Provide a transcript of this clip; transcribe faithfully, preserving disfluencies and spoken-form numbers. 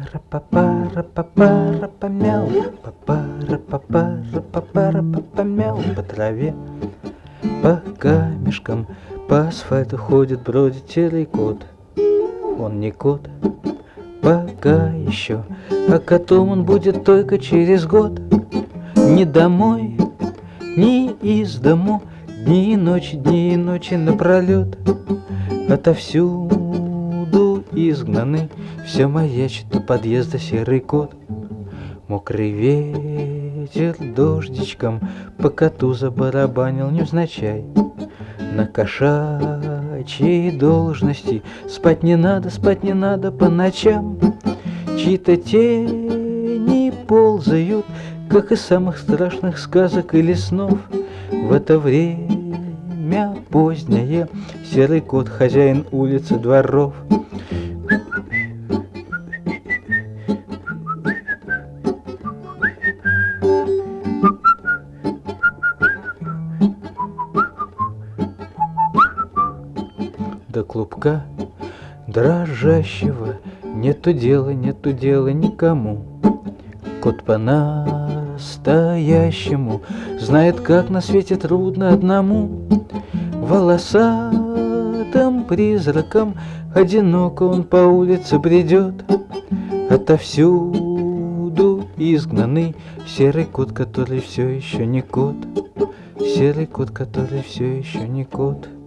Папара-папара-папара-помял, папара-папара-папара-помял по траве, по камешкам, по асфальту ходит, бродит серый кот. Он не кот пока еще, а котом он будет только через год. Ни домой, ни из дому, дни и ночи, дни и ночи напролет. Отовсюду изгнаны, все маячит у подъезда серый кот. Мокрый ветер дождичком по коту забарабанил невзначай. На кошачьей должности спать не надо, спать не надо по ночам. Чьи-то тени ползают, как из самых страшных сказок или снов. В это время позднее серый кот, хозяин улицы дворов. До клубка дрожащего нету дела, нету дела никому. Кот по-настоящему знает, как на свете трудно одному. Волосатым призраком одиноко он по улице бредет. Отовсюду изгнанный серый кот, который все еще не кот. Серый кот, который все еще не кот.